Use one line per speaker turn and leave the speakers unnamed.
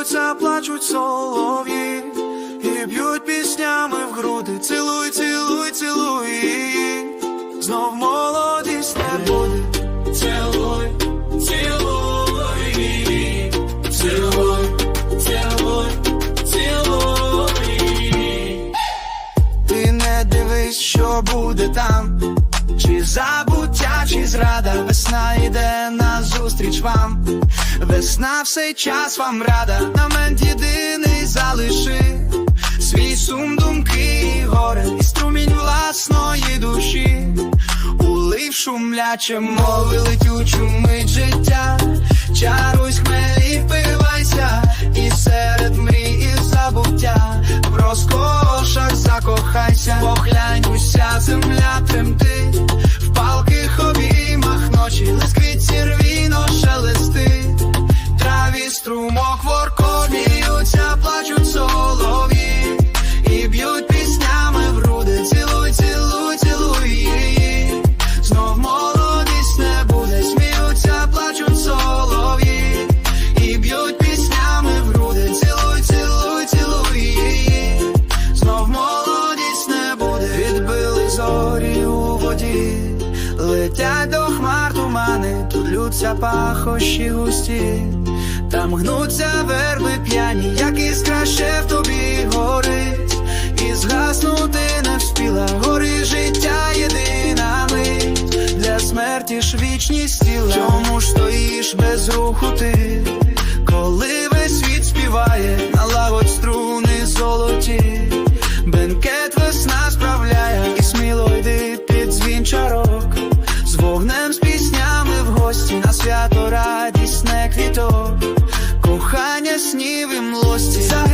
сміються, плачуть солов'ї і б'ють піснями в груди. Цілуй, цілуй, цілуй її, знов молодість не буде. Цілуй, цілуй її, цілуй, цілуй, цілуй її. Ти не дивись, що буде там, чи забуття, чи зрада. Весна йде назустріч вам, весна в цей час вам рада. Намент єдиний залиши свій сум, думки і горе, і струмінь власної душі улив шумляче мови летючу мить життя. Чарусь, хмелі, впивайся, і серед мрій і забуття в розкошах закохайся. Поглянь, уся земля тремтить в палких обіймах ночі, лист квітці рвіно шелестить, траві струмок воркот, сміються, плачуть солов'ї і б'ють піснями в груди. Цілуй, цілуй, цілуй її, знов молодість не буде. Сміються, плачуть солов'ї і б'ють піснями в груди. Цілуй, цілуй, цілуй її, знов молодість не буде. Відбили зорі у воді, летять до хмар тумани, тут лються пахощі густі, там гнуться верби п'яні, як іскра ще в тобі горить, і згаснути не вспіла. Гори життя єдина мить, для смерті ж вічність ціла. Чому ж стоїш без руху ти, коли весь світ співає? Налагодь струни золоті, бенкет весна справляє, і сміло йди під дзвін чарок, з вогнем, з піснями в гості, на свято радісне квіток, кохання, снів і млості.